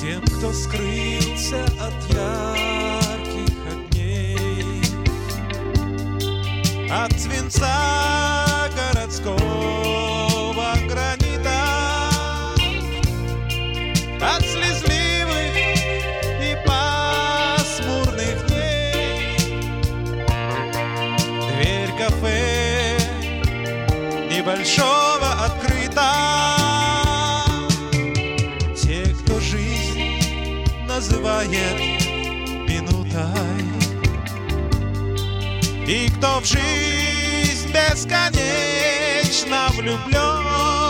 Тем, кто скрылся от ярких огней, от свинца городского гранита, от слезливых и пасмурных дней. Дверь кафе небольшого открыта. Те, кто жизнь называет минутой, и кто в жизнь бесконечно влюблен,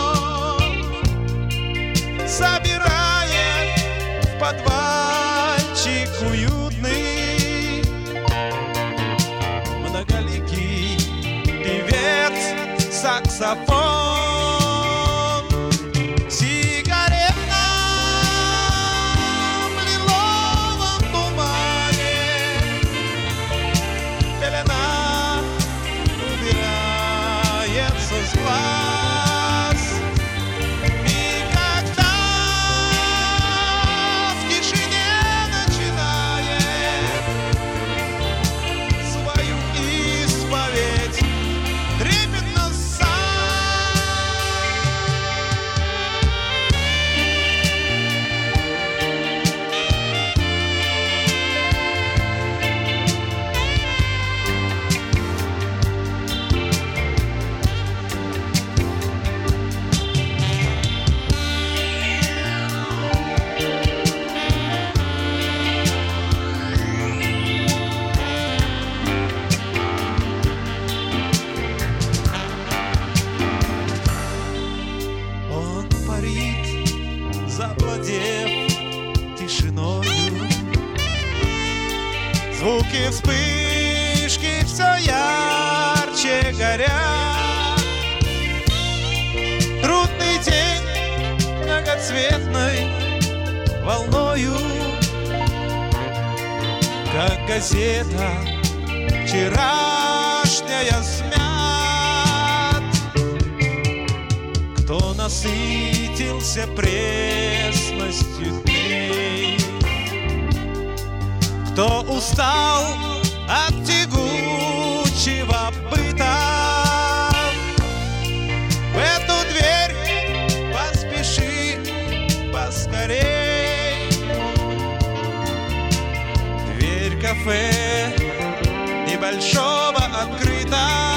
собирает в подвальчик уютный многоликий певец саксофон. В сигаретном лиловом тумане пелена убирается с глаз. И когда в тишине начинает свою исповедь трепетно сам, он парит, завладев тишиною. Звуки вспышки все ярче горят. Трудный день многоцветной волною, как газета вчерашняя смят. Кто насытился пресностью дней, кто устал от тягучего быта, в эту дверь поспеши поскорей. Дверь кафе небольшого открыта.